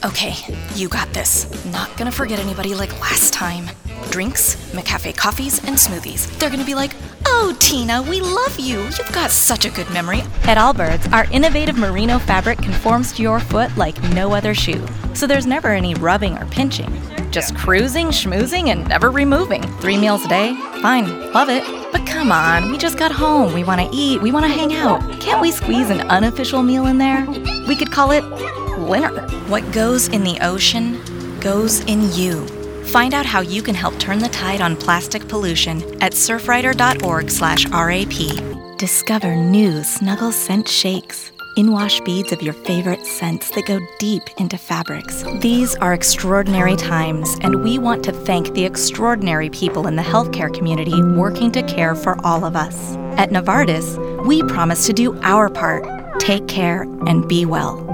Okay, you got this. Not gonna forget anybody like last time. Drinks, McCafe coffees, and smoothies. They're gonna be like, "Oh, Tina, we love you. You've got such a good memory." At Allbirds, our innovative merino fabric conforms to your foot like no other shoe. So there's never any rubbing or pinching. Just cruising, schmoozing, and never removing. 3 meals a day? Fine, love it. But come on, we just got home. We want to eat, we want to hang out. Can't we squeeze an unofficial meal in there? We could call it winter. What goes in the ocean goes in you. Find out how you can help turn the tide on plastic pollution at surfrider.org/RAP. Discover new Snuggle Scent Shakes. In-wash beads of your favorite scents that go deep into fabrics. These are extraordinary times, and we want to thank the extraordinary people in the healthcare community working to care for all of us. At Novartis, we promise to do our part. Take care and be well.